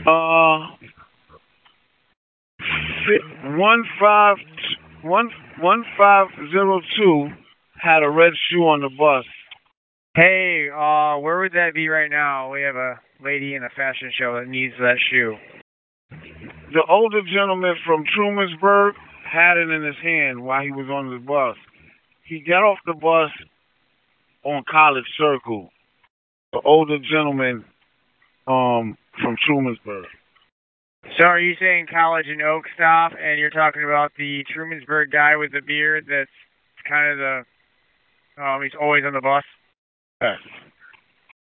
Uh, 1502 had a red shoe on the bus. Hey, where would that be right now? We have a lady in a fashion show that needs that shoe. The older gentleman from Trumansburg had it in his hand while he was on the bus. He got off the bus on College Circle. The older gentleman from Trumansburg. So are you saying College and Oak stop, and you're talking about the Trumansburg guy with the beard that's kind of the, he's always on the bus? Yes.